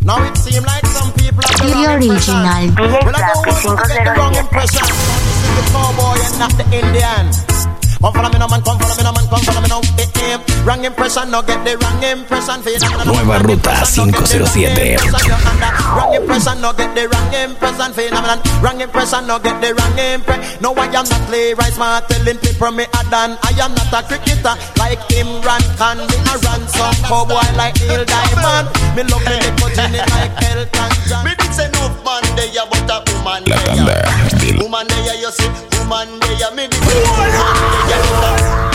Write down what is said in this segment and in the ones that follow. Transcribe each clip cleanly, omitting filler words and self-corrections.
Now it seems like some people are The original. Well, I don't want to get the wrong impression. This is the cowboy and not the Indian. Come follow me no man, come follow me no man, come follow me no. Wrong impression, no get the wrong impression. Nueva Ruta 507. Wrong impression, no get the wrong impression. Phenomenon. Wrong impression, no get the wrong impression. No, I am not playwright smart, telling people me a dan. I am not a cricketer like Imran Khan. Me a ransom cowboy like Neil Diamond. Me love me little Jenny like Elton John. Me did say no man there, but a woman there. Woman there, you see, woman there. Me did say woman there, but a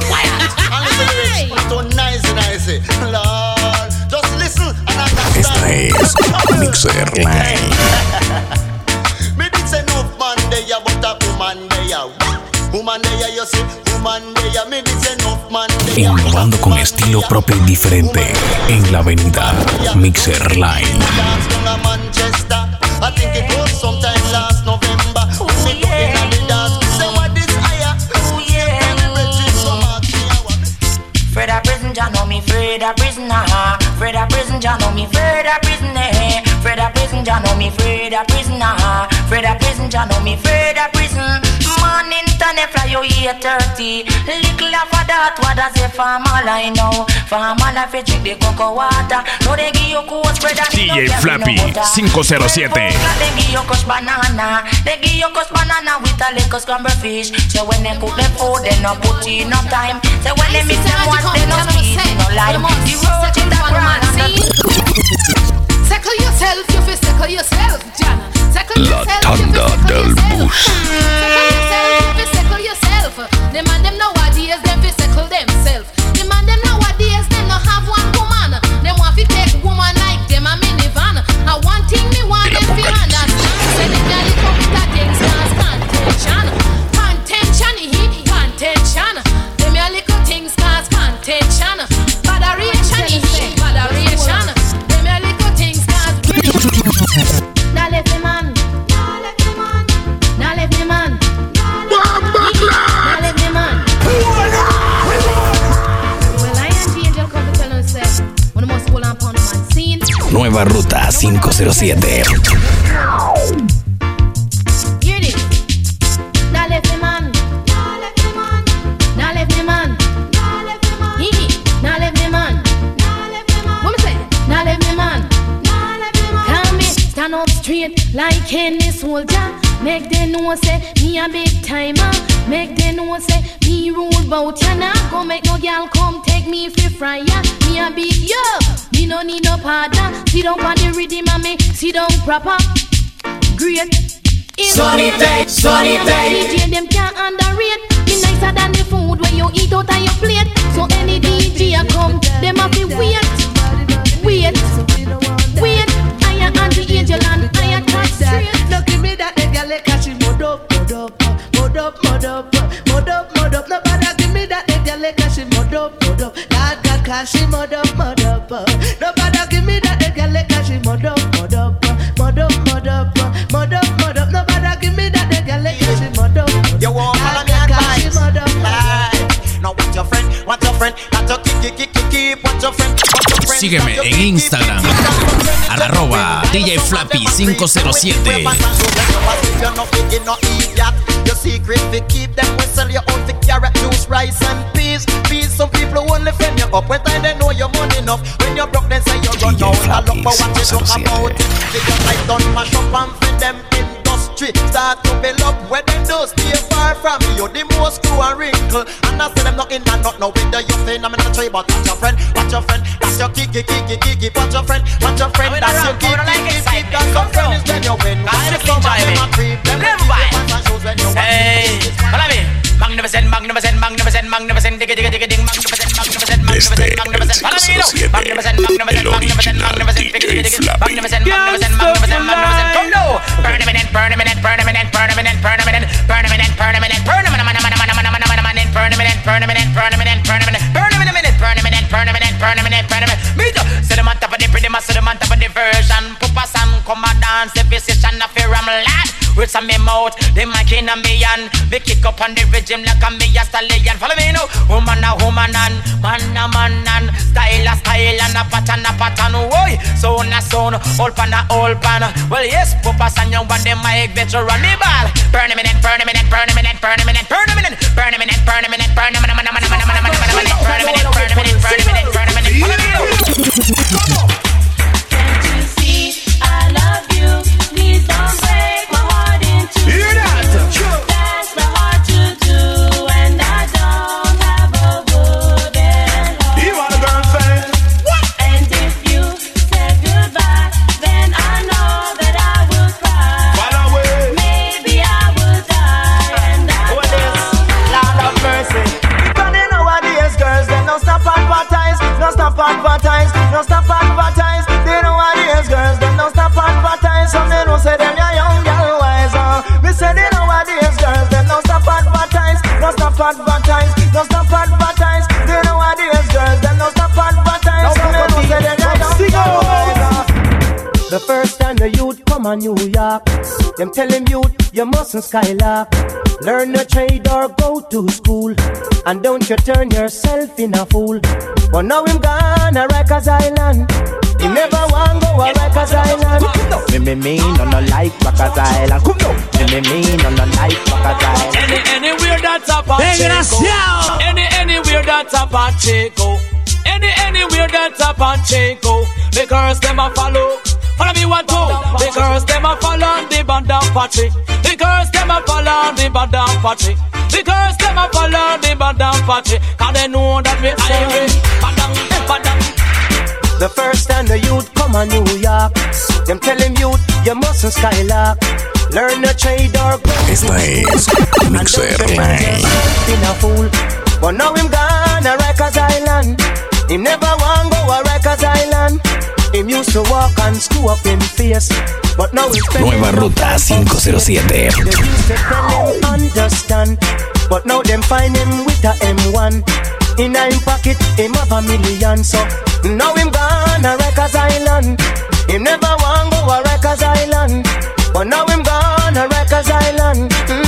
Lord, just listen and Esta understand. es Mixer Line. Me did say no man there, but a woman there. Woman there, you see, woman there. Me did say no man there. Innovando con estilo propio y diferente en la avenida Mixer Line. I think it was sometime last November. Oh yeah. Fred a prison, Jah know me. Fred a prisoner. Fred a prison, Jah know me. Fred a prisoner. Fred a prison, Jah know me. Fred a prisoner. Fred a prison, Jah know me. Fred a prison. Man internet fly you 8:30. Little after that, what does a farmer line now? Farmer life you drink the cocoa water. No they give you cold spread and DJ Flappy 507. They give you kush banana. They give you kush banana with a little scrambled fish. So when they cook the food, they no put in no time. So when they mix them once, they no speed, no lime. The road in the ground. Tackle yourself, you fi tackle yourself, Jana. Tackle La yourself, tanda del bus. Tackle yourself, you fi tackle yourself. The man them nowadays, them fi tackle themselves. The man them nowadays, they no have one woman. Them want fi take woman like them a minivan. And one thing me want them fi understand. Say the girl it come with a things cause contention. Contention, he contention. Them a little things cause contention. Botheration, he botheration. Them a little things cause. Now let the man. Now let the man. Now let the man. Now let the man. Well, I am the angel come to tell us that one must hold on upon man scene. Nueva Ruta 507. Hear this. Now let the man. Now let the man. Now let the man. Now let the man. Now let the man. Now let the man. What me say? Now let the man. Now let the man. Come me stand up straight like any soldier. Make them know say me a big timer. Make them know say me rule bout ya. Now go make no girl come take me for fryer. Me a big yo. Me no need no partner. Sit down on the rhythm and me sit down proper. Great. Sunny day, sunny day. DJ them can't underrate. Me nicer than the food when you eat out of your plate. So any DJ a come, them have to wait. I am the angel and I am top straight. No give me that girl like she mod up. Nobody give me that girl like she mod up. That girl can she mod up. Nobody give me that girl like she mod up. Nobody give me that girl like she mod up. You want follow me advice? Now what's your friend? What's your friend? That's your keep. What's your friend? Sígueme en Instagram @ DJ Flappy 507. Your secret we keep them. We sell your own for carrot juice, rice and peas. Some people only friend you up when they know your money enough. When you're broke, then say you're run out. I look for what you talk about it. They just like done mash up and feed them industry. Start to build up where them do stay far from you. The most screw and wrinkle. And I say them not in and not now with the you fin. I'm not try but watch your friend. That's your kiki. Watch your friend. That's your kiki. That's your friend is when you win. I just enjoy me. Never mind. Hey, follow me. Magnificent, digga, ding, magnificent, Desde el 507, el original DJ Flappy. Come now. Say the man top of the pretty, say the man top of the version. Pupa San come a dance, the physician of your lad. Words on me mouth, they making a me and me kick up on the rhythm like a me a stallion. Follow me now, woman and man a man and style a style and a pattern. Oi, sound a sound, all pan a all pan. Well yes, Papa San young one them my veteran me ball. Burn him in it, burn him in it, burn him in it, burn him in it, burn him in it, burn him in it, burn him in it, burn him in it, burn him in it, burn him in it, burn him in it, burn him in it, burn him in it, burn him in it. Can't you see I love you? Please don't break my heart in two. That's the hard to do, and I don't have a wooden heart. You want a girlfriend? And if you said goodbye, then I know that I will cry. Run away. Maybe I will die, and I Lord of mercy. Because they nowadays girls, they don't stop advertise, don't stop advertise, don't stop advertise. They nowadays girls, they don't stop advertise. Some they don't say them you're young, you're wise. Me say they nowadays girls, they don't stop advertise, don't stop advertise, don't stop advertise. They nowadays girls, they don't stop advertise. Some they don't say them you're young, you're wise. The first time the youth come on New York, them tell him youth, you mustn't skylark. Learn a trade or go to school, and don't you turn yourself in a fool. But now him gone a Rikers Island. He never want go a Rikers Island. Me no like Rikers Island. Me no like Rikers Island. Anywhere that's a Pacheco. Anywhere that's a Pacheco. Anywhere that's a Pacheco. The girls them a follow. Follow me one two. The girls them a follow the band of Pache. The girls them a follow the band of Pache. The girls them a follow the band of Pache. 'Cause they know that we Irish. Badang, badang. The first time the youth come on New York, them tell him youth, you mustn't skylark. Learn a trade or go. Esta es Mixer Line. In a fool. But now him gone a Rikers Island. Him never want go a Rikers Island. Him used to walk and screw up in face, but now he's Nueva Ruta 507. They used to tell him understand, but now them find him with a M1. In a him pocket, him have $1 million. So now him gone a Rikers Island. Him never want go a Rikers Island, but now him gone a Rikers Island.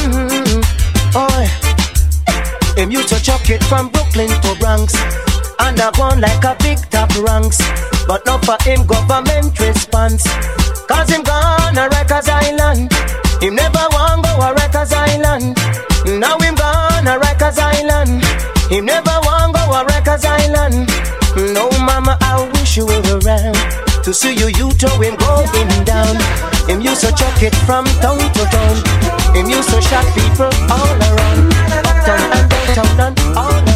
Oh, him used to chuck it from Brooklyn to Bronx, and I gone like a big top ranks. But now for him government response, 'cause him gone a Rikers Island. Him never want go a Rikers Island. Now him gone a Rikers Island. Him never want go a Rikers Island. No mama, I wish you were around to see you throw him going down. Him used to chuck it from town to town. Him used to shot people all around, uptown and downtown and all around.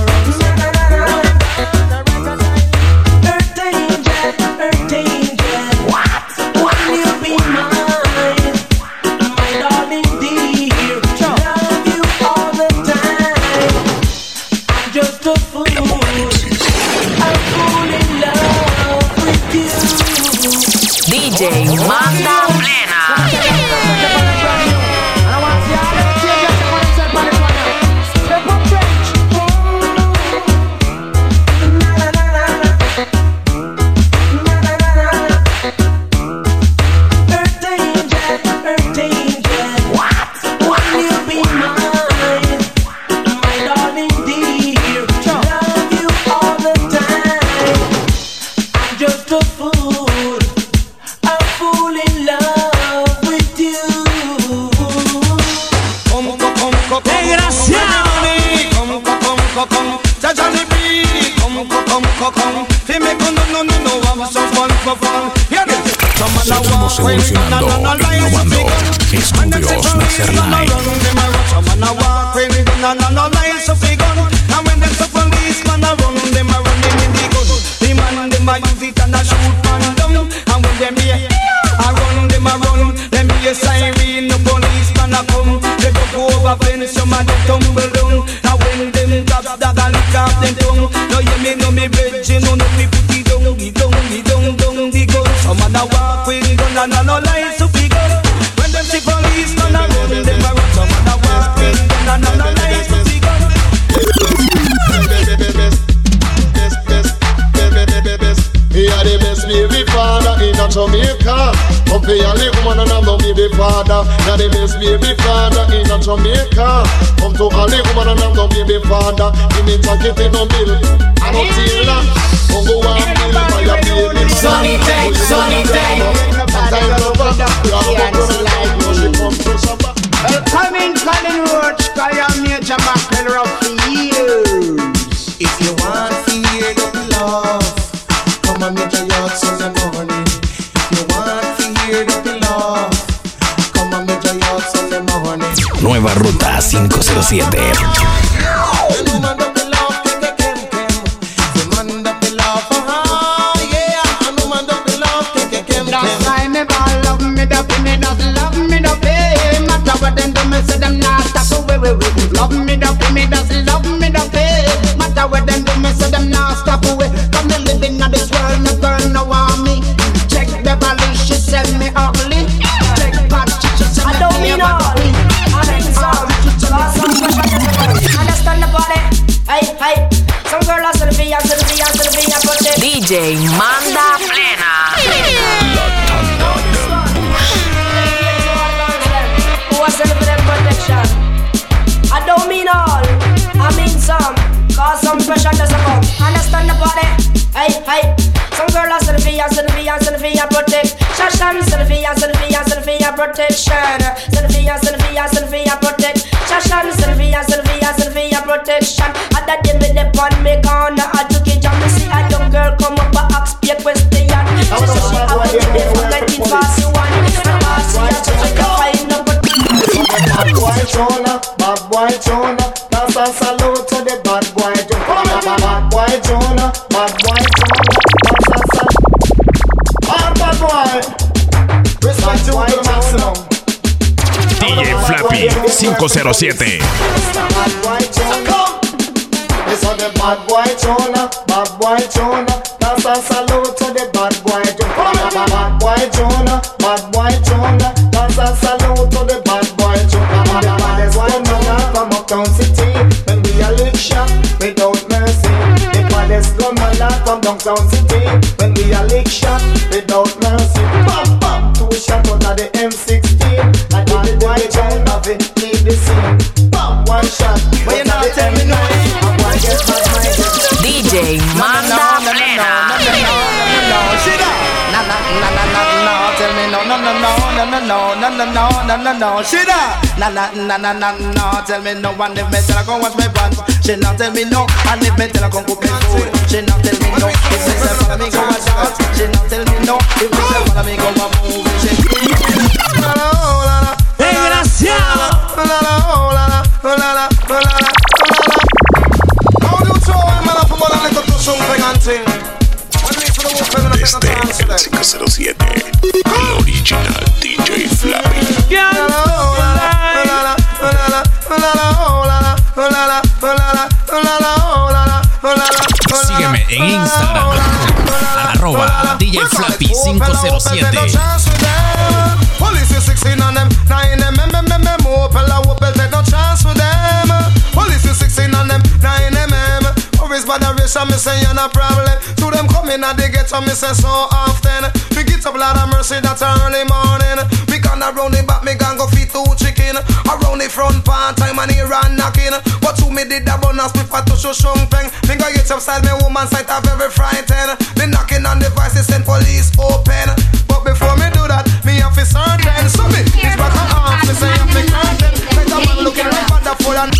DJ Manda Plena. Seguimos evolucionando, innovando. Estudios Mixer Line. Jamaica. Come for your little woman and have no baby father. Now the best baby father in a Jamaica. Come to a little woman and have no baby father. Give me jacket in no milk. I don't feel that. Come go and milk by your baby. Sunny day, sunny day. Well, come in, Colin Roach, cause you're Major Mackerel for years. If you want to hear the love, come and meet your yachts in the morning. If you want to hear the love, come and meet your yachts in the morning. Nueva Ruta 507. Love me, don't me, does love me, don't pay. Matter what them do, me say them now stop away. Come the living in this world, no girl no want me. Check Beverly, she send me ugly. Check Patrick, she send me I don't mean all. I mean some. Understand the body? Hey, hey. Some girl are selfie, but they DJ Manda Plena. Who are self-them protection? I don't mean all, I mean some. Cause some pressure doesn't come. Understand the body? Hey, hey. Some girl are selfie, protect. Shashan, selfie, protection. Selfie, protect. Shashan, selfie, protection. At that day me dey on me corner, I took it down. Me see a young girl come up and ask me a question. She said she have a day from 1941. And I see her, so she can find up. Bad boy Jonah, that's a salute to the bad boy Jonah. Bad boy Jonah, that's a salute. Bad boy, respect you to the maximum. DJ Flappy 507. Bad boy Jonah, this is the bad boy Jonah, that's a salute to the bad boy Jonah. Bad boy Jonah, that's a salute to the bad boy Jonah. From uptown city, when we a lick shot without mercy. The baddest gunman from downtown city, when we a lick shot without mercy. Bam bam, 2 shots out of the M16. I did the boy John of it, leave the scene. Bam, 1 shot. But you not tell me no. DJ Manda Plena. Tell me no, she da. No, tell me no, and if me tell her go wash my pants, she not tell me no, and if me tell her go cook me food, she not tell me no. If me say follow me go wash out, she not tell me no. If me say follow me go a movie, she. Desgraciado. How do you throw him up for one little to something and thing? Desde el 507, el original DJ Flappy. Sígueme en Instagram, arroba DJ Flappy 507. Police is 16 on them, 9 mm, Opel, I Opel, take no chance with them. Police is 16 on them, 9 mm. Always bad a race, and me say you're not problem. To them coming and they get on me say so often. We get up lot of mercy, that's early morning. We gonna round the back, me gonna go feed 2 chicken. Around the front part time and he ran knocking. What to me did that run and split for to show shumpeng. Me go get upside me woman sight are very frightened. They knocking on the device, they send police open. But before me do that, me have to certain. So me, it's back on arms, me say I'm the curtain. Let a man looking like wonderful and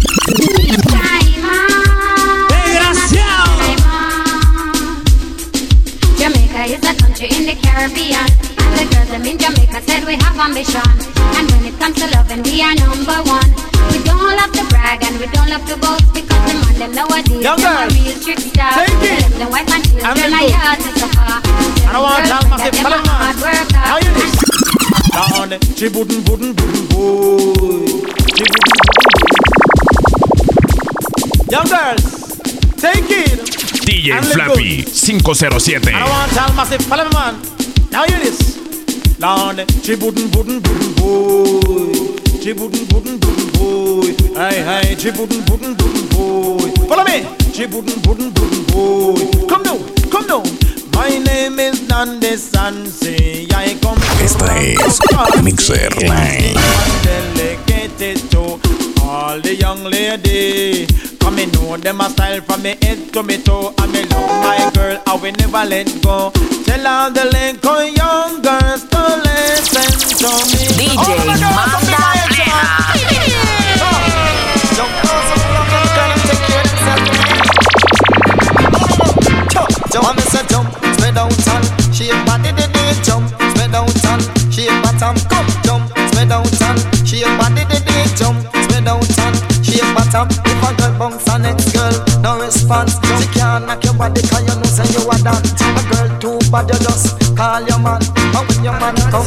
Jamaica is a country in the Caribbean, and the girls them in Jamaica said we have ambition. And when it comes to loving, we are number 1. We don't love to brag and we don't love to boast, because the man them nowadays Young them a girl, real trick star. Them wife and children are yours to suffer. I don't want to tell myself, them a hard worker. how you this? Down there, she wouldn't, boy. She wouldn't. Young girls, take it. DJ Flappy 507. I don't want to tell myself, follow me, man. Now hear this. Down there, she wouldn't, boy. She wouldn't, boy. Hey, she wouldn't, boy. Follow me. She wouldn't, boy. Come down. My name is Nandi Sansi. I come Esta es Mixer Line. delegated to all the young lady. Come and know them a style from me head to me toe. And me love my girl, I will never let go. Tell all the Lincoln young girls to listen to me. DJ Manda Plena. Jump, say jump, spread out and shake body the day. Jump, spread out and shake bottom. Come, jump, spread out and shake body the day. Jump, spread out and shake bottom. If a girl bounce a next girl, no response. She can't knock your body 'cause you know say you a dance. A girl too bad, you just call your man. And when your man come,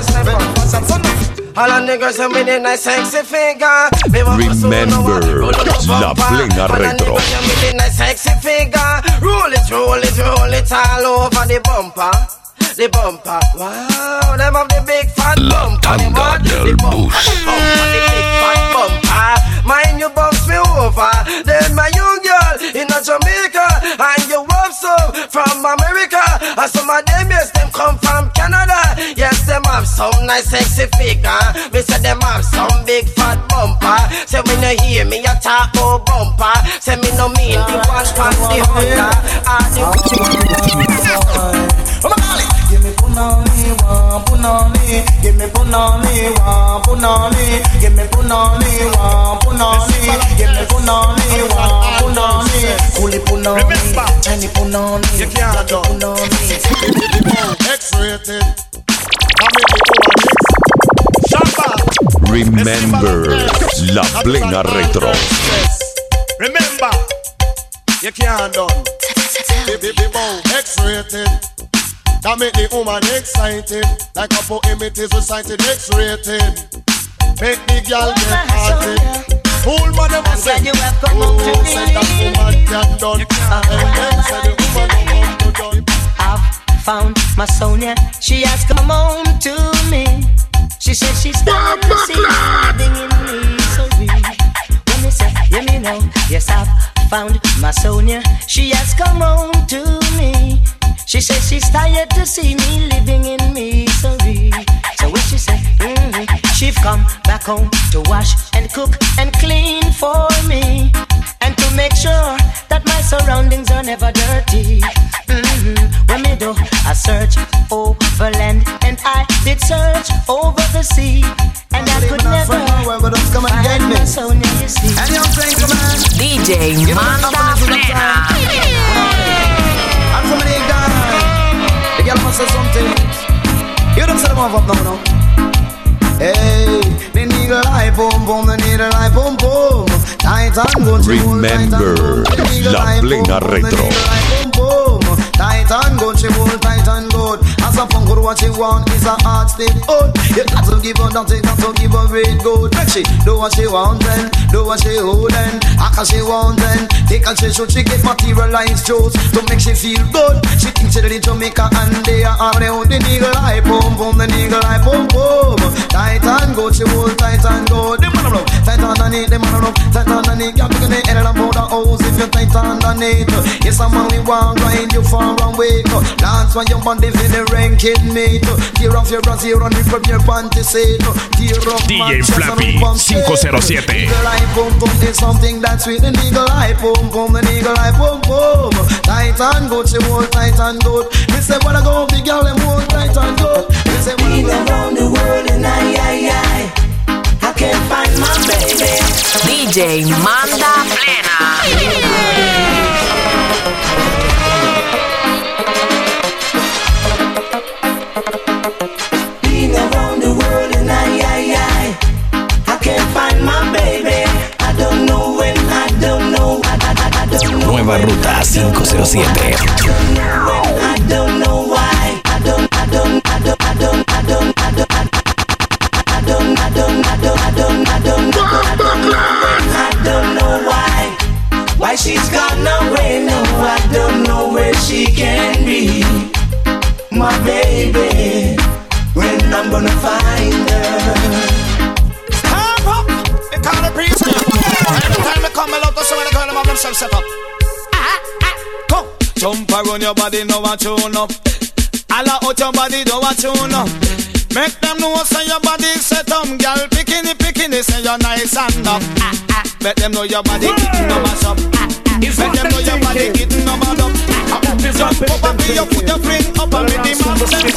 all the niggas have with a nice sexy figure. Remember La Plena Retro. With a nice sexy figure. Roll it, roll it, roll it all over the bumper. The bumper, wow, them have the big fat bumper. The bumper, the big fat bumper. Mind you bounce me over. Then my young girl in Jamaica, and you want some from America. And some of them, yes, them come from Canada. Yes, them have some nice sexy figure. Me say them have some big fat bumper. Say when you hear me, you talk about bumper. Say me no mean the one past the hunter. Give me punani, one punani. Give me punani, one punani. Give me punani, one punani. Give me punani, one punani. Kuli punani, Chinese punani, Jackie punani. X-rated. Remember La Plena Retro. Remember, you can't done. X-rated. That make the woman excited. Like a poem it is recited. X-rated. Make the girl get hearted. Fool man never said you have come up to me. Said that woman can done. And then said the woman come to done. I've found my Sonia. She has come home to me. She said she's starting to see living in me so real. When me say, yeah me know. Yes, I've found my Sonia. She has come home to me. She says she's tired to see me living in misery. So when she said, she've come back home to wash and cook and clean for me, and to make sure that my surroundings are never dirty. When me do a search over land, and I did search over the sea, and I could never find my Sonia, you see. DJ Manda Plena. And from the guy, the girl must say something. You don't say them off up now. Hey, they need a light boom boom, they need a light boom boom. Tight and good. Remember La Plena Retro. Tight and good, she hold tight and good. As a punk, what she want is a hard state good. You got to give her that, you got to give her great good. Make she do what she want then, do what she hold then. How she want then, take and she should, she get materialized shows to make she feel good. She thinks she did Jamaica and they are all around. The nigga like boom boom, the nigga like boom boom. Tight and good, she hold tight and good. The man love, tight underneath, the man love, tight underneath. You're taking the head about the house if you're tight underneath. Yes, a man we want grind you for and wake. Dance when your body feel the ranking mate. Tear off your brassiere and rip up your panty set. Tear off DJ Flappy 507. Nigga like boom boom is something that's sweet. The nigga like boom boom, the nigga like boom boom. Tight and good, she hold tight and good. Me say wanna go big girl and hold tight and good. Me say been around the world and I can't find my baby. DJ Manda Plena. Been around the world and I can't find my baby. I don't know when, I don't know. I don't know. Nueva Ruta 507. I don't know why. I don't know why she's gone away. No, I don't know where she can be. My baby, when I'm gonna find her. Stand up, they call the priest. Every time I come, I love to see when the girl have themselves set up. Come, Jump around your body, no a tune up. All out your body, no a tune up. Make them know say your body set up. Girl, bikini, say you're nice and up. Make them know your body getting no mash up. Make them know your body getting no bad up. Jump up and be your put your fling up and make the man say.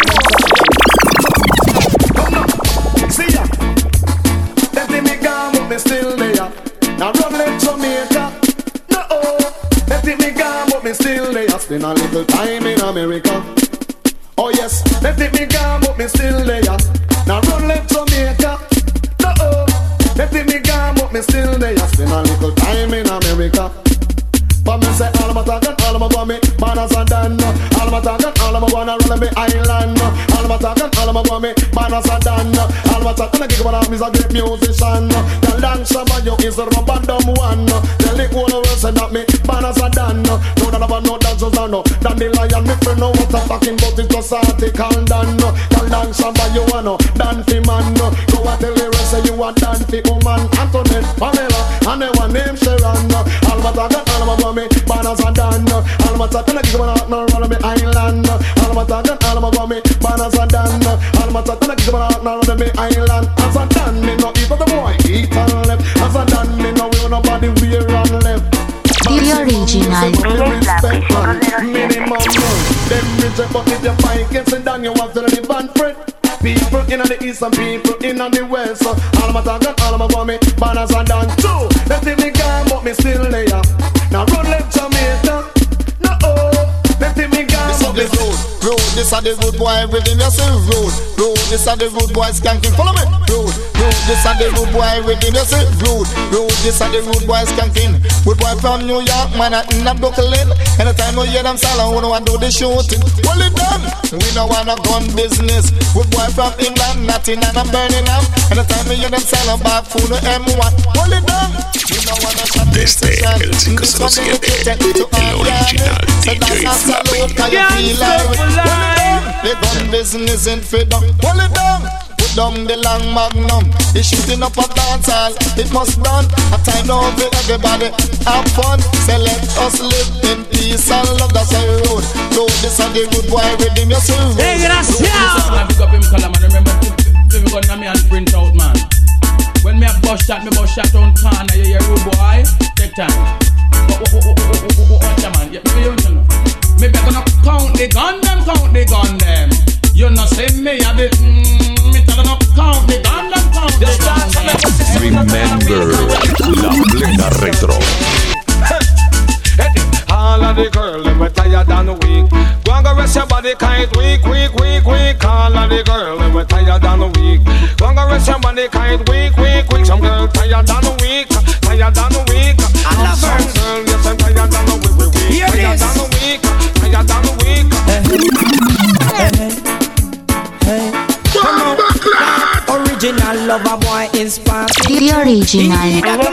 See ya. Let me go, but me still there. Now run like Jamaica. No, let me go, but me still there. Spend a little time in America. Oh yes, let me go, but me still there. Now run like Jamaica. No, let me go, but me still there. Spend a little time in America. But me say all my talk and all my want me banners and done. All my talk and all my wanna run me island. All my talk and all my want me banners and done. All my talk and I give one is a great musician. The dance of you is a rubber dumb one. Tell the whole world say that me banners are done. No that about no dancers no. Dan the lion me friend know what I'm talking about. It's just article done. The dance of you wanna dance the man. Go and tell the rest say you a dance the woman. Antoinette, Pamela, and the one named Sharon. All my talk and all my want me banners are done. All my talk and I give one out now run me island. All my talk and all my want me banners are done. All my talk and I give one out now run me island. As I done me no eat for the boy eat and left. As I done me no will nobody wear and left. The original. Minimum them reject but if you fight against it then you want to live and fret. People in the east and people in the west. All my talk and all my want me banners are done too. Let me go but me still there. Now run left Jamaica. No, let me go. This is the road. This is the road boy. Everything you say road. This is the road boy. Skanking. Follow me. Road. This is the road boy. Everything you say road. This is the road boy. Skanking. Road boy from New York, man, in a Brooklyn. Anytime we hear them sell, we don't want to do the shooting. Well it done. We don't want a gun business. Road boy from England, Nottingham and Birmingham. Anytime we hear them sell, back full of M1. Well it done. Desde el 507, el original DJ Flappy. The gun business in freedom. Hold it down. Put down the long magnum. It's shooting up a dance hall. It must run. A time now for everybody. Have fun. Say let us live in peace and love. That's our road. Road this and the road boy redeem yourself. Hey, gracias. Big up him color, man. Remember, we got me and print out, man. When me a bus shot on corner, you hear rude boy, take time. Watch man, maybe I'm gonna count the gun them. You not see me, I did, me gonna count the gun them. Remember, La Plena Retro. All of the girls, them we tired and weak. Go and go rest your body, kind weak. All of the girls, them we tired and weak. Go and go rest your body, kind weak. Some girls tired and weak. Some girls, yes, I'm tired and weak. Tired and weak. Hey. Original lover boy is passing. The original.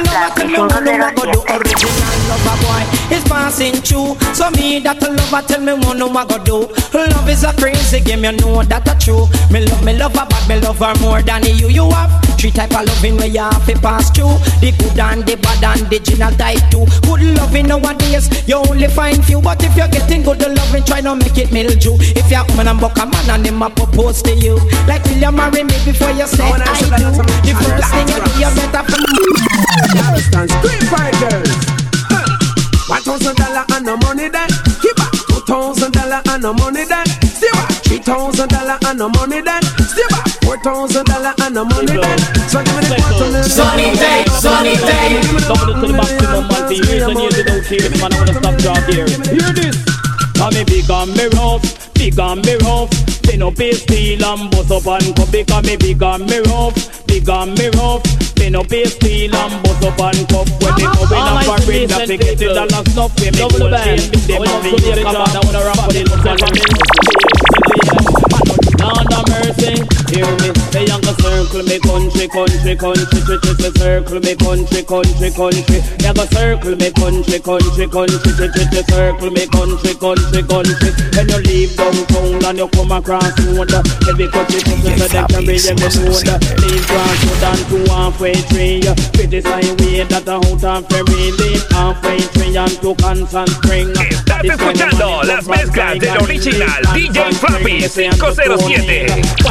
Original lover boy is passing through. So me that a lover tell me what no I go do. Love is a crazy game, you know that a true. Me love her, but me love her more than you have. Three type of loving where you have to pass through. The good and the bad and the original type too. Good loving nowadays, you only find few. But if you're getting good loving, try not make it mildew. If you're woman and buck a man and him a propose to you, like will you marry me before you say I do? The first thing you do, you better Charleston Street Fighters. $1,000 and no money then. Keep back. $2,000 and no money then. Stay back. $3,000 and no money then. Stay back. $4,000 and no money then. So give me the $4,000. Sunny day. Double to the maximum multi years and years without here. Man, I wanna stop job here. Hear this. I'm a big and me rough. Pin up his steel and bust up and cup. Because me big and me rough. Pin up his steel and bust up and cup. When they go in a parade, they get it all and stuff. We make all change. Them have to use it on. I wanna rap for the look and Lord of mercy, hear me. They young go circle me country, country, country, country, circle me country, country, country. They go circle me country, country, country, country, circle me country, country, country. When you leave downtown and you come across road, every country country so they can read every road. Leave cross road and to halfway tree. Pretty sign way that a out of ferry. Leave halfway tree and to Constant Spring. Estás escuchando las mezclas del original DJ Flappy 507.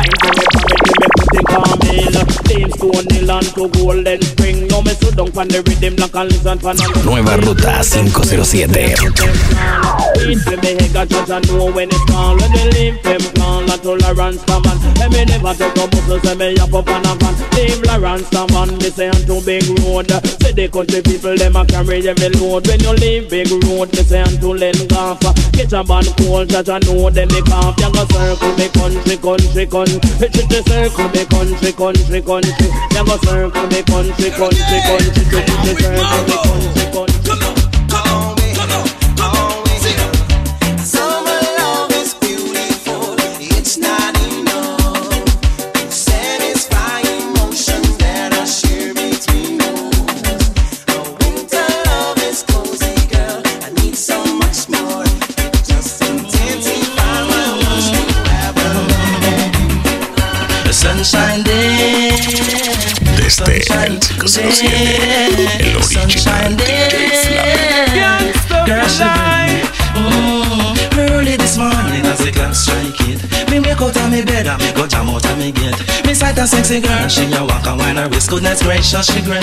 Nueva Ruta 507. When you leave big road, they say to lend off. Get a band cold that I know them make off. You go circle me country, country, country. You circle me country, country, country. You go circle me country, country, country. You circle me country, country. Summer love is beautiful. It's not enough to satisfy emotions that are shared between us. Winter love is cozy, girl. I need so much more. It just intensifies my wish to have a sunshine day. Desde el 507, el original DJ Flappy. Girl, early this morning as the clock strike it, me wake out of me bed and me go jam out of me gate. Me sight a sexy girl, she a walk and wine her waist. Goodness gracious, she great.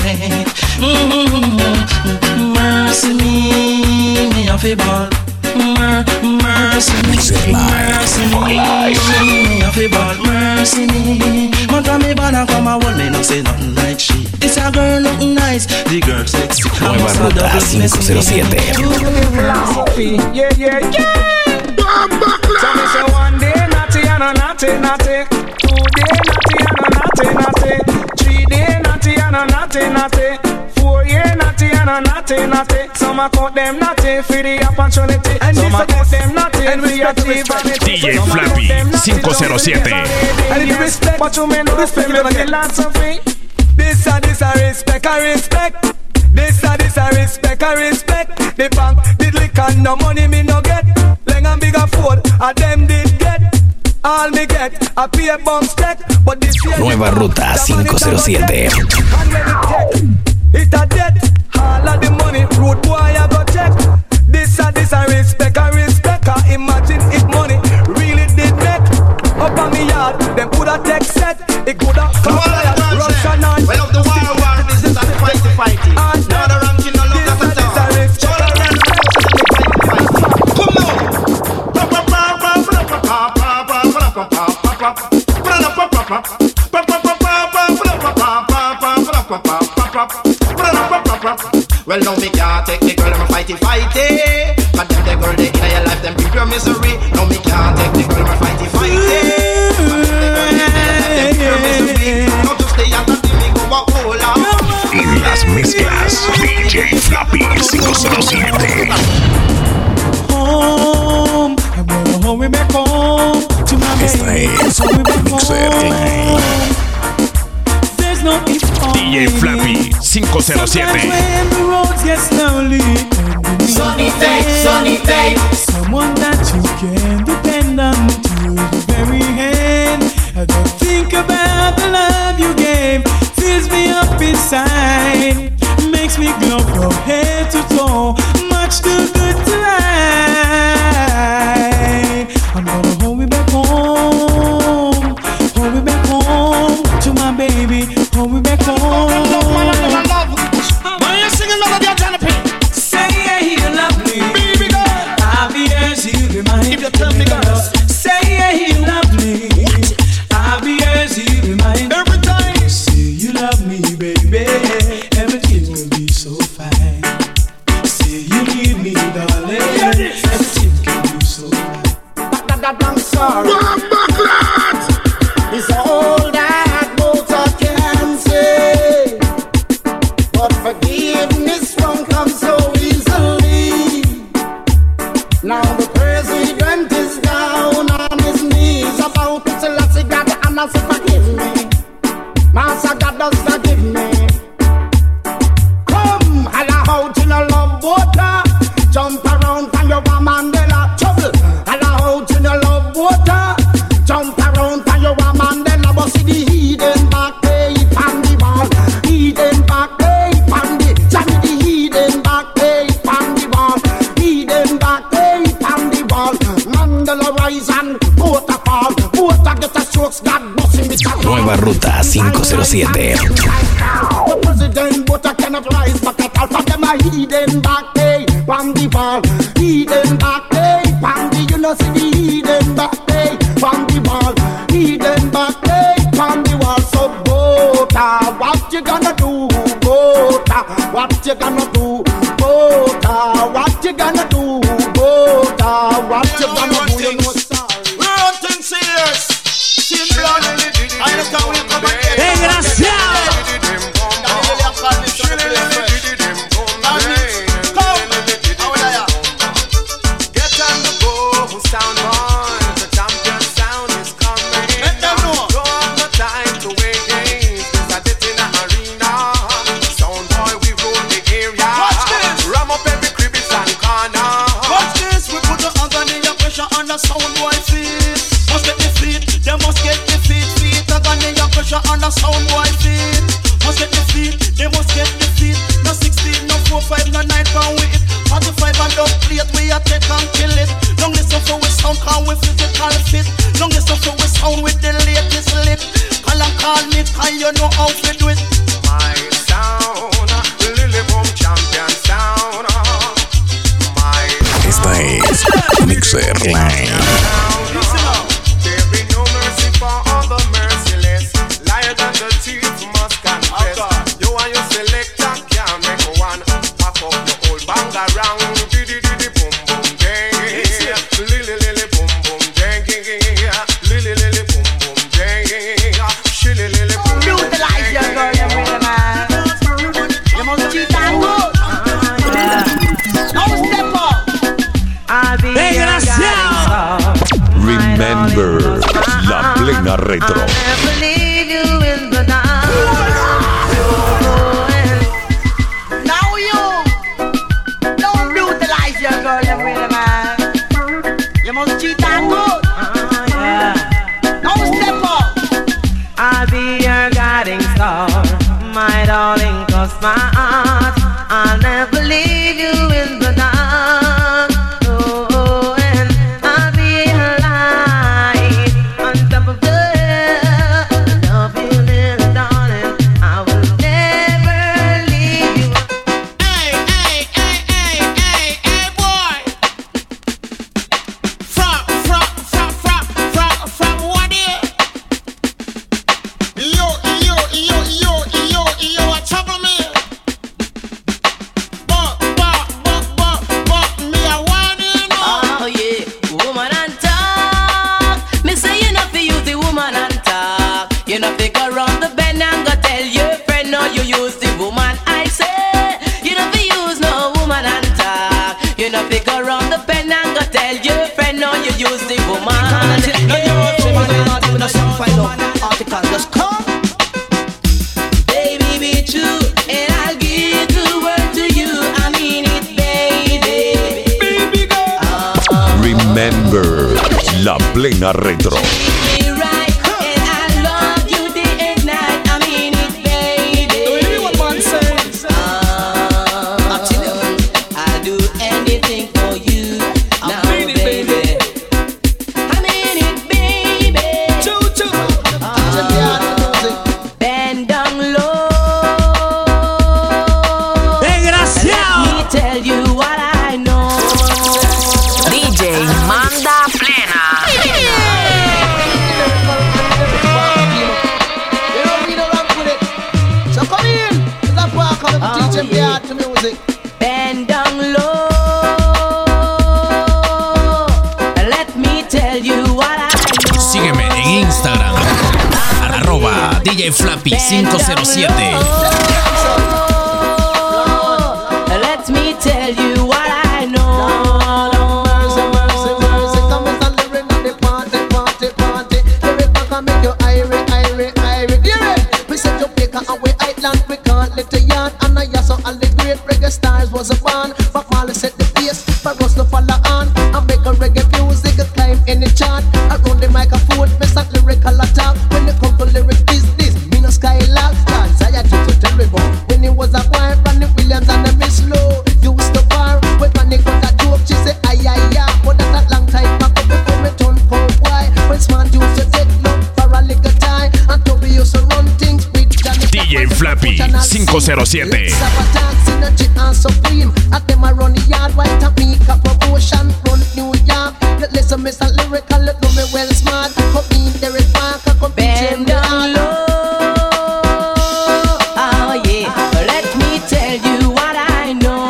Mercy me a fi ball. Mercy me, mercy me a fi ball. Mercy me. Mother me born and come a hold me, no say nothing like she. This a girl looking nice, the girl sexy. Nueva Ruta 507. Yeah, yeah, yeah. So me say one day naughty and a naughty, naughty. 2 day naughty and a naughty, naughty. 3 day naughty and a naughty, naughty. 4 year naughty and a naughty, naughty. Some a call them naughty for the opportunity. And some a call them naughty and we achieve vanity. DJ Flappy 507. I need respect, but you may not respect me. Gonna get lots of me. This a respect, I respect. This a respect, I respect. The bank did lick and no money me no get. Leng and bigger Ford, a them did get. All me get, a pay a bounce check. But this year Nueva Ruta 507. And when it take, it a debt. All of the money, road boy I go check. This a respect, I respect. I imagine if money really did make. Up on me yard, them put a tech set. It could have come fire, Russian and well, of the war, this is a fighty. Now the ranking, no look at the top. All around the fight. Come well, now me can't take the girl and fighty. Cause them the girl they in your life, them bring your misery. Now me can't take the girl and fighty. Cause them the girl they in your life, them bring your misery. Now just stay out of the me go a hole out. En las mezclas, DJ Flappy 507. Home, I'm gonna hold me back home to my baby. Esta es Mixer. There's no if DJ Flappy 507. when the roads get lonely. Sunny day. Someone that you can depend on to the very end. I don't think about the love you gave. Fills me up inside. Makes me glow from head to toe. Much too good to lie. I'm gonna hold me back home. Hold me back home to my baby. Hold me back home. Why you singing melody of Johnny P? Say yeah, you love me, baby girl. I'll be yours, you be mine. If you tell me, girl. Say yeah, you love me. I'll be yours, you be mine. Every time. Say you love me, baby. Everything will be so fine. Say you need me, darling. Everything can be so fine. I'm sorry. It's all that both I can say. But forgiveness won't come so easily. Now the president is down on his knees about to tell us he got to answer forgive. Nueva Ruta 507. The president, but I cannot rise back at all. For them a hidden back, hey, from the wall. Hidden back, hey, from the, you know, see the hidden back, hey, from the wall. Hidden back, hey, from the wall. So Bota, what you gonna do? Bota, what you gonna do? Bota, what you gonna do? Bota, what you gonna do? You know, sorry. We're on things serious. Sin blood. I understand we come again. Desgraciado. On the sound boy feet, must get the feet, they must get the feet. No 16, no 4, 5, no 9 pound with it. 45 and don't plate, we a take and kill it. Don't listen for we sound, cause we physical fit. Don't listen for we sound with the latest lit. Call me, cause you know how to do it. My sound, Lily Boom champion sound. Esta es Mixer Line. Remember, la plena retro. Now you don't brutalize your girl, you really man. You must cheat and good. Now step up. I'll be your guiding star, my darling, 'cause my heart, I'll never leave you in the dark. Remember, la plena retro. Sígueme en Instagram, DJ Flappy 507. Let me tell you what I know. Stars was a band, but Marley set the pace. But Ross no follow on and make a reggae music climb any chart. Around the microphone, me start lyrical attack. When it come to lyric business, me no skylark. Anxiety to terrible. When it was a choir, Randy Williams and the Miss Low used to bar. When Randy got a joke, she say ay ay ay. But that a long time back up before me turn for why. When Swan used to take love for Flappy 507. Bend down low. Oh yeah, let me tell you what I know.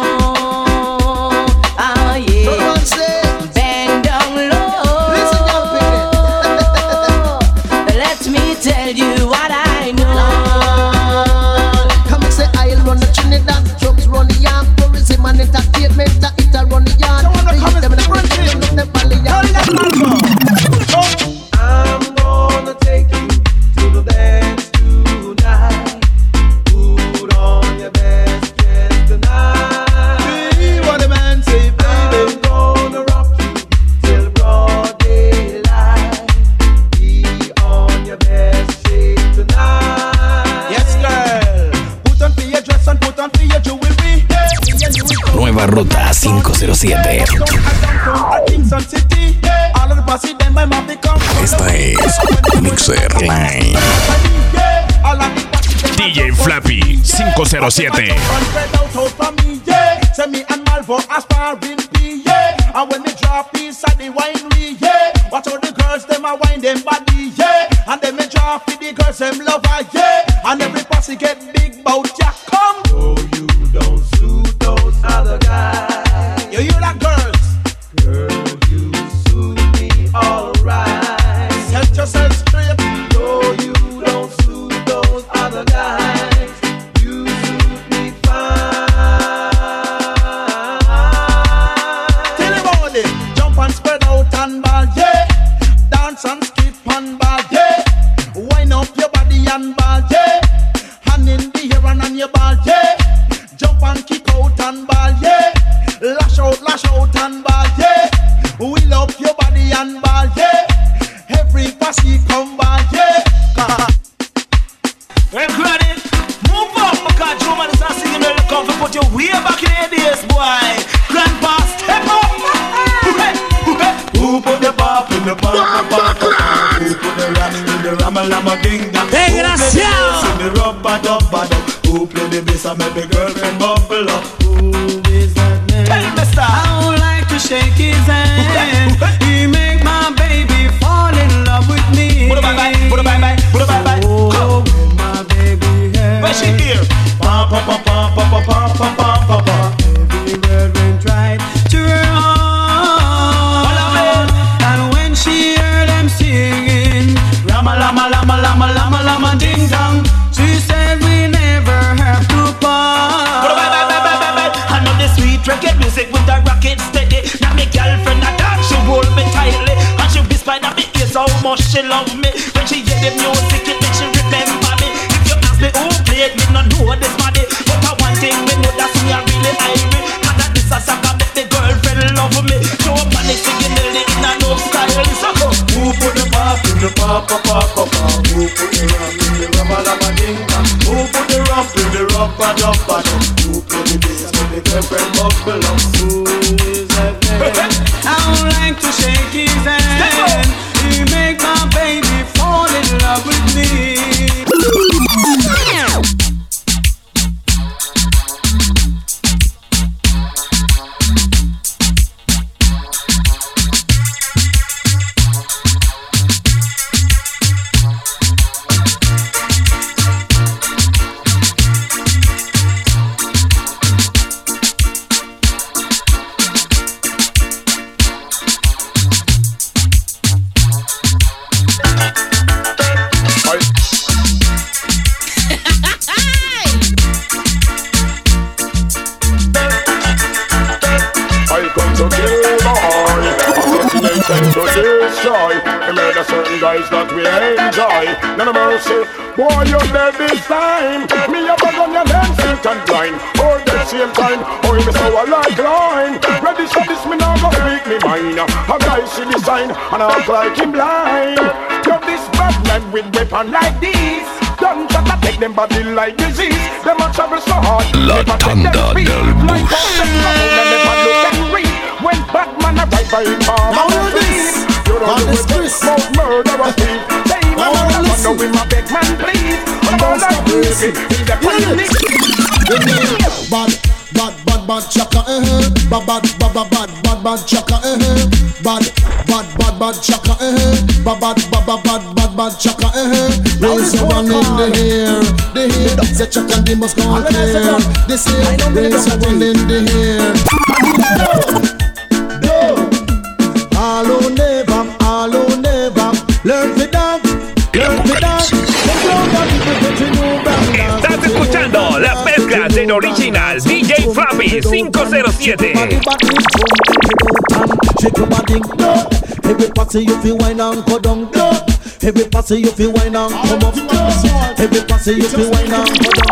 Oh yeah, bend down low. Let me tell you what I know. Come and say I'll run the Trinidad, drugs run the yard, tourism and entertainment, it'll run the yard. They hit them in the front, they run up the valley yard. I'm gonna take you to the dance tonight. Put on your best dress tonight. See what the man say, baby. I'm gonna rock you till broad daylight. Be on your best shape tonight. Yes, girl. Put on for your dress and put on for your jewelry. Nueva Ruta 507. Esta es Mixer Line. DJ Flappy 507. Send me and Malvo aspiring plea, yeah. And when they drop inside the winery, yeah. Watch all the girls, them a wine them body, yeah. And then me drop with the girls, them lover, yeah. And every pussy get big bout ya, come. Oh, you don't suit those other guys. You hear that, girls? Girl, you suit me alright. Set yourself straight. No, you don't suit those other guys. You suit me fine. Tell him about it. Jump and spread out and ball, yeah. Dance and skip and ball, yeah. Wind up your body and ball, yeah. Hand in the air and on your ball, yeah. Jump and kick out and ball, yeah. Lash out and ball, yeah. Wheel up your body and ball, yeah. Every pussy come ball, yeah. Well, credit, move up, because Joe man is not singing very comfort, put your way back in the days, boy. Grandpa, step up. Who put the pop in the pop, who put the ram in the ram-a-lam-a ding-dong, Desgraciado. who play the rubber dub, who play the bass and make the girlfriend bubble up. Who is that man? Hey, mister, I would like to shake his hand. He make my baby fall in love with me. Put a bye-bye, put a bye-bye, put a bye-bye. Oh, when my baby has. Where's she here? Pa pa pa pa pa pa pa pa pa pa pa. Every word when tried to run. And when she heard them singing Rama lama lama lama lama lama ding dong, she said we never have to part. I know the sweet reggae music with the rocket steady. Now my girlfriend a dance, she hold me tightly. And she whisper that me ears how much she love me. When she hear the music it makes she remember me. If you ask me who played me, no know this body. But I one thing me know that's me a really irate. And that this a song make the girlfriend love me. So panic singing the in a no style. So go. Who put the pop in the pop pop pop pop? Who put the rum in the rubber lava ding dong? Who put the rum in the rubber dubba dub? Who put the bass with the girlfriend bubble up? Who is that man? I would like to shake his hand. He make my baby fall in love with me. Guys that we enjoy, none of mercy. Boy, you're dead this time. Me a bug on your lens, sick and blind. Or the same time, or me so I like line. Ready for this, me now go speak me mind. A guy see the sign, and I act like him blind. You're this bad man with weapon like this. Don't try to take them body like disease. Them a travel so hard. La tanda del like all them trouble, and never look and read. When Batman arrive by him, now know this. You don't do it, about murder or thief. Say man, I know him a beg man please. don't stop racing. Bad chaka, bad chaka, bad chaka, bad chaka, raise your one in the air, say chaka they must come clear, they say raise your one in the air. Allo never, learn to dance. Estás escuchando las mezclas del original DJ Flappy 507. Shake your body, every party you feel wine and go down. Every party you feel wine and come up. Every party you feel wine and go down.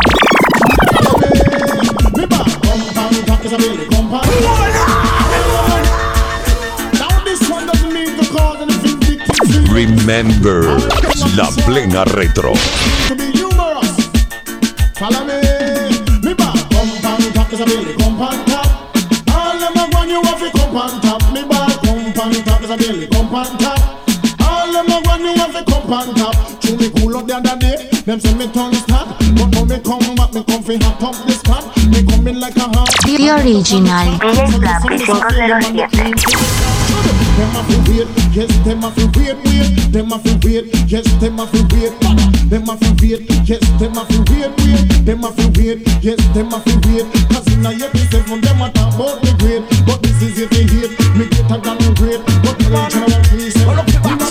Now this one doesn't need to cause anything. Remember, La Plena Retro. To be humorous, follow me. Me back, come on top, cause I really come on top. All them a run you off, you come on top. Me back, come on top, cause I really come on top. All them a run you off, you come on top. Chew me cool up the other day, them say me turn start. But when me come back, me come fi hot up this spot. Me come in like a hot. The original DJ Flappy 507. Them a feel weird, yes, them a feel weird. Them a feel weird, yes, them a feel weird. Them a feel weird, yes, them a feel weird. Them a feel weird, yes, them a feel weird. Cause in a year, they from them a talk about the grade. But this is if they hate, me get a damn grade. But the general trees, all up the back,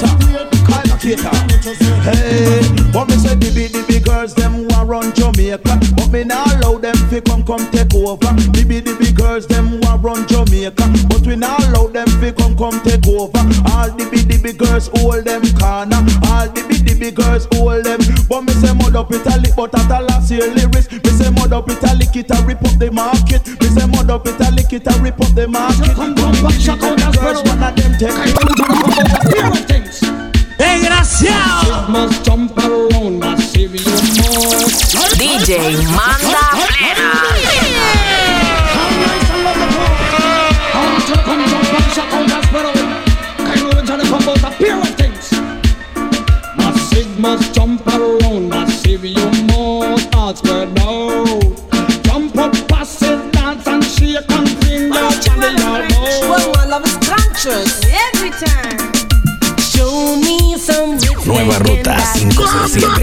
hey, but me say the big girls, them who are run Jamaica. But me not allow them fi come take over. The big girls, them who are run Jamaica. But we not allow them fi come take over. All the big girls hold them corner. All the big girls hold them. But me say mud up Italy, but at a last year lyrics. Me say mud up Italy, it a rip up the market. Me say mud up Italy, it a rip up the market. Come back, shut up, girls, one of them take. Desgraciado. Must jump around, I save you more. DJ Manda Plena. Come jump and shut out that sparrow. Kind of trying to come out a pair of things. Massive must jump around, I save you more. Thoughts spread out. Jump up, pass it, dance and shake and bring that channel out. Well, my love is conscious every time. Show me some Nueva Ruta 507.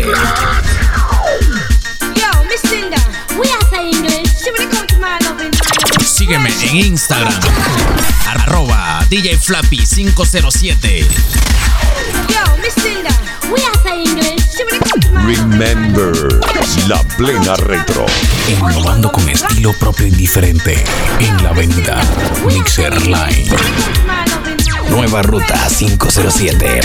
Yo, Miss Linda, we are saying English. She wanna come to my loving. Sígueme en Instagram, DJ Flappy 507. Yo, Miss Linda, we are saying English. She wanna come to my Remember, La Plena Retro. Innovando con estilo propio y diferente en la avenida Mixer Line. Nueva Ruta 507.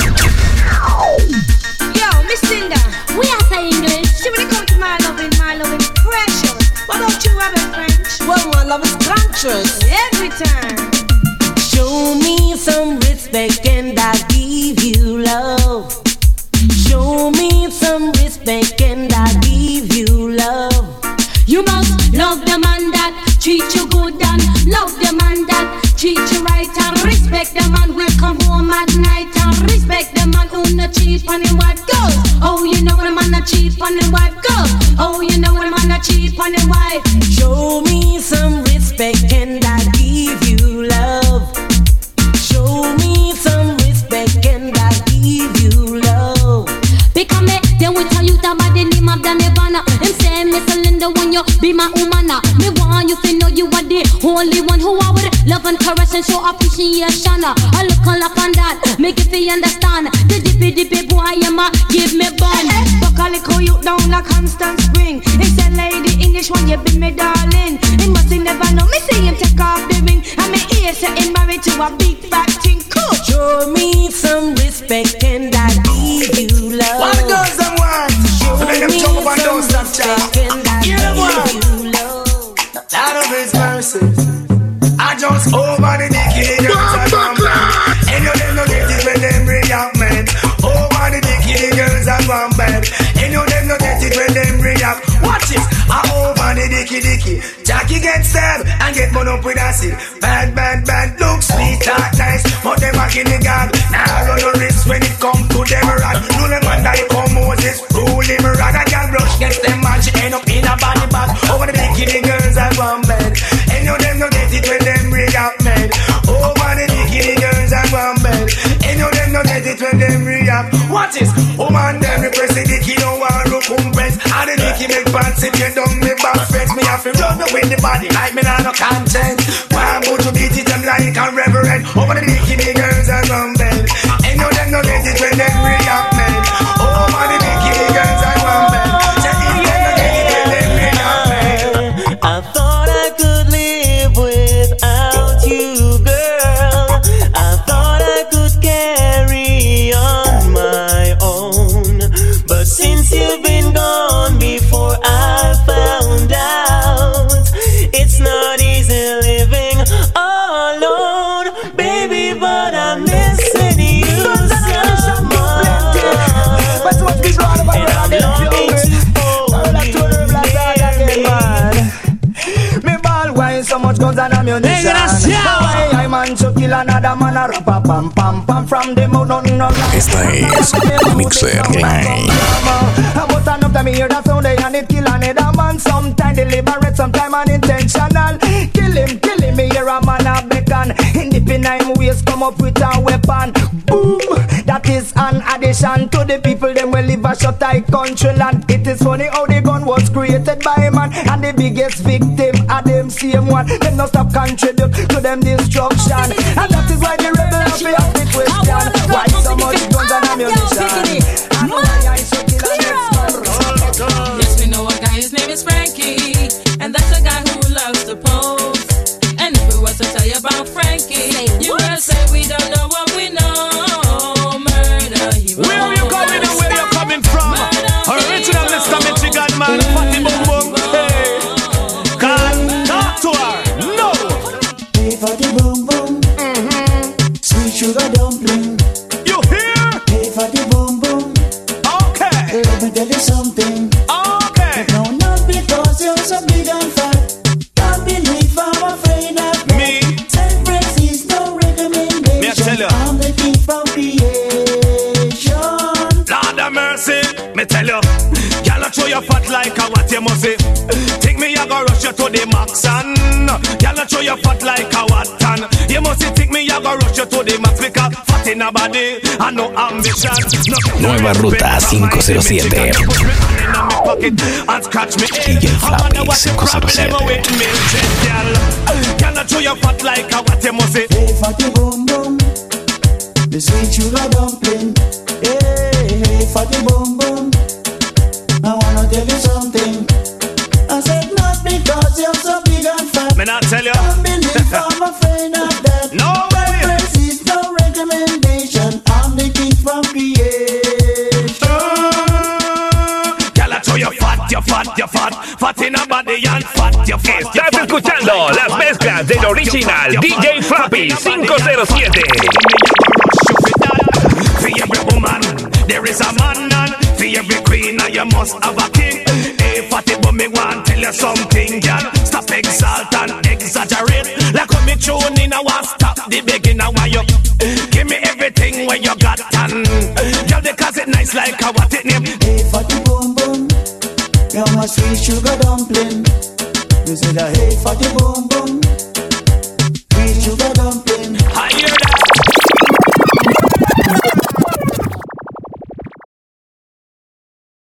Yo, Miss Linda, we are saying English. She wanna come to my loving precious. Why don't you have a French? Well, my love is conscious every time. Show me some respect and I give you love. Show me some respect and I give you love. You must love the man that treat you good and love the man that treat you right and respect the man who come home at night and respect the man who no cheat on his wife goes. Oh, you know the man that cheat on his wife goes. Oh, you know the man that cheat on his wife. Show me some respect and I give you love. Show me some respect and I give you love. Because me, then we tell you about the name of the Nirvana. Him say, Miss Linda, when you be my woman, me want you to know you are the only one who I would love and caress and show appreciation. I look on like on that, make it feel understand. The dippy boy, am a give me bun. Buck a little you down like constant spring. It's a lady English when you be me darling. He must never know me see him take off the ring. And me ear say him married to a big fat thing. Cool. Show me some respect and I give you love. What the girls them want? So let them jump up and don't stop chatting. Hear them want? Out of His mercy, I just over the dicky girls are gone bad. And you them no get it when them react, man. Over the dicky girls are gone bad. And you them no get it when them react. Watch it, I over the dicky. Jackie get stabbed and get burn up with acid. Bad, look sweet, talk nice, but them back in the gang. Now run no risk when it come to them rod. No them man die come Moses, rule him rod. What is? Woman, them repress the dicky, don't want to compress. And the dicky make pants if you don't make back fence. Me have to run me with the body like me not no content. Why I'm going to beat it them like a reverend. Over the dicky, me girls are rumble. Ain't no them no get it when them react, man. Over the dicky, me girls are rumble. Say if them no get it when them react, man. I thought I could live without you, girl. I thought I could carry on my own. But since you've been gone before I found out, it's not easy living alone, baby, but I'm missing you so much. And I'm longing to hold you near me. Me ball wine so much guns and ammunition. Why I man to kill another man a rap a pam pam pam from the mouth nothing no lie. Esta es Mixer Line. But enough time me hear that sound and it kill another man. Sometime deliberate, sometime unintentional. Kill him, me hear a man a beckon. In the penine ways come up with a weapon. Boom, that is an addition to the people them will live a shut eye country land. It is funny how the gun was created by man, and the biggest victim are them same one. Them no stop contribute to them destruction, and that is why the rebel have to ask the question: why so much guns and ammunition? Yes, we know a guy, his name is Frankie, and that's a guy who loves to pose. And if we was to tell you about Frankie, you will say we don't know what we know. Murder, he wrote. Where are you coming and where you coming from? Original Mr. Michigan man, Fatty Boom Boom. Hey, can't talk to her. No. Hey, Fatty Boom Boom. Sweet sugar dumpling. You hear? Hey, Fatty Boom Boom. Okay. Let me tell you something. Okay. No, not because you're so big and fat. Don't believe I'm afraid of that. Me. Self-praise is no recommendation. Me I tell you. I'm the thief from creation. Lord have mercy, me tell you. Y'all not show your fat like a what you must say. Think me I go rush you to the max and y'all not show your fat like a what and you must think me I go rush you to the max because fat in a body and no ambition. Nueva Ruta 507. And scratch me DJ Flappy 507. Y'all not show your fat like a what you must say. Hey, Fatty Boom Boom. The sweet sugar dumpling. Hey, Fatty Boom Boom. I wanna tell you something. I said not because you're so big and fat. Me not tell you. Don't believe I'm afraid of that. No way. Praise is no recommendation. I'm the king from creation. Y'all show your fat, you fat, you fat. Fat in a body and fat, you fat. Estás escuchando las mezclas del original DJ Flappy 507. For every woman, there is a man, and for every queen, you must have a king. Hey, Fatty, but me want tell you something, girl. Stop exalt and exaggerate. Like when me tune in, I want stop the begging. I want you give me everything when you got done. Girl, because it nice like a what it name. Hey, Fatty Boom Boom. You're my sweet sugar dumpling. You said, hey, Fatty Boom